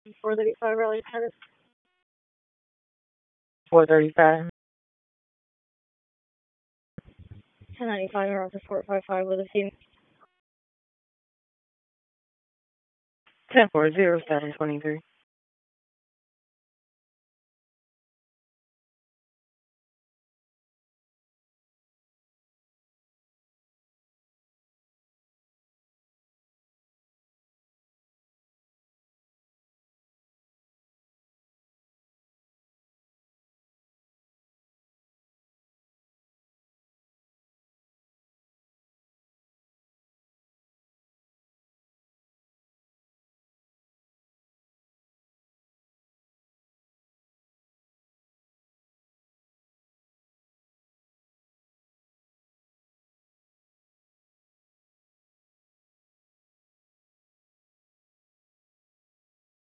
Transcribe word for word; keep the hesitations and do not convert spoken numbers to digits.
four thirty-five Raleigh Tennis. four thirty-five. ten ninety-five Air Office four five five with a team. ten four zero seven twenty-three.